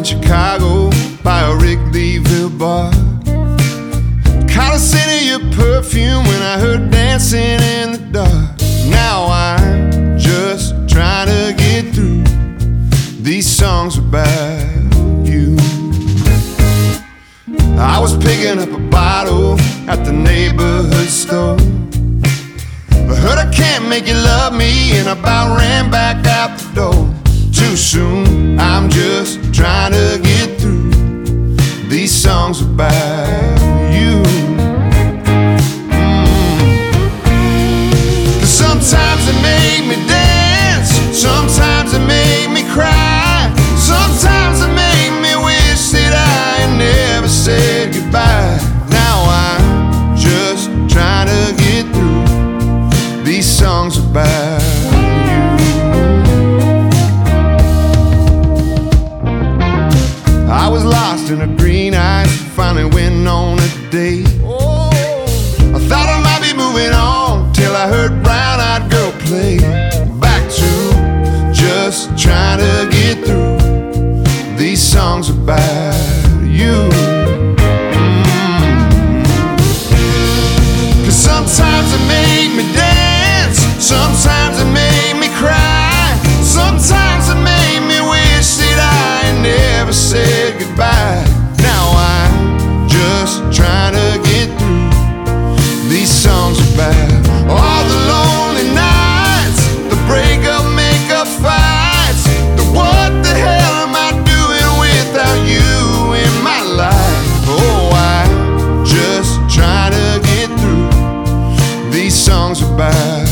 Chicago by a Wrigleyville bar. Caught a scent of your perfume when I heard dancing in the dark. Now I'm just trying to get through these songs about you. I was picking up a bottle at the neighborhood store. I heard I can't make you love me, and I about ran back out the door. Too soon, I'm just trying to get through these songs about you. Cause sometimes they make me dance, sometimes they make me cry, sometimes they make me wish that I had never said goodbye. Now I'm just trying to get through these songs about you. I was lost in her green eyes, finally went on a date. I thought I might be moving on till I heard Brown Eyed Girl play. Back to just trying to get through these songs about you. Cause sometimes it made me dance, sometimes it made me cry, sometimes it made me wish that I had never said goodbye. Now I'm just trying to get through these songs about all the lonely nights, the breakup, makeup fights, the what the hell am I doing without you in my life? Oh, I'm just trying to get through these songs about